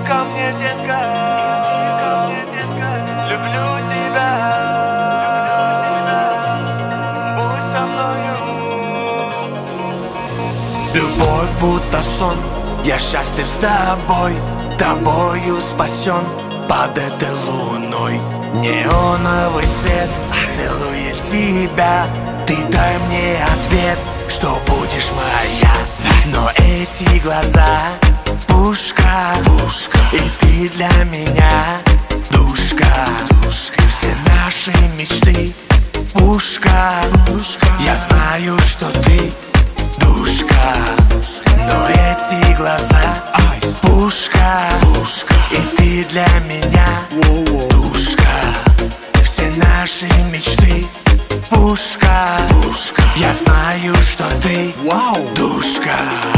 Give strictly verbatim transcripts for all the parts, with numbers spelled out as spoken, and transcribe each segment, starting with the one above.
ко мне, детка, ко мне, детка. Люблю тебя, будь со мною. Любовь будто сон, я счастлив с тобой, тобою спасен под этой луной. Неоновый свет целует тебя, ты дай мне ответ, что будешь моя. Но эти глаза пушка, пушка, и ты для меня душка, душка. Все наши мечты пушка, пушка. Я знаю, что ты душка, но эти глаза пушка, пушка, и ты для меня душка. Все наши мечты пушка, пушка. Я знаю, что ты душка.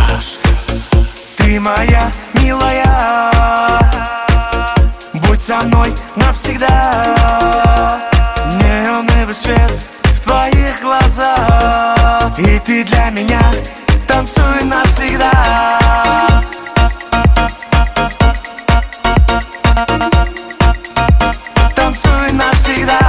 Ты моя милая, будь со мной навсегда. Неоновый свет в твоих глазах, и ты для меня танцуй навсегда. Танцуй навсегда.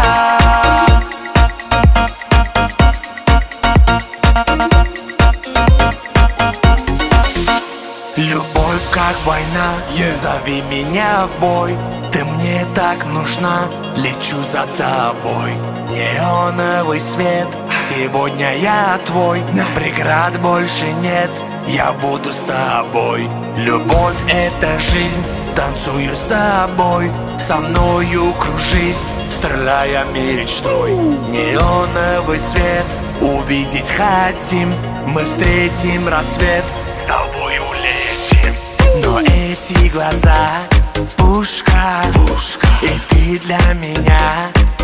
Любовь как война, yeah. Зови меня в бой. Ты мне так нужна, лечу за тобой. Неоновый свет, сегодня я твой. Преград больше нет, я буду с тобой. Любовь — это жизнь, танцую с тобой. Со мною кружись, стреляя мечтой. Неоновый свет, увидеть хотим. Мы встретим рассвет, с тобою летим. Но эти глаза пушка, пушка, и ты для меня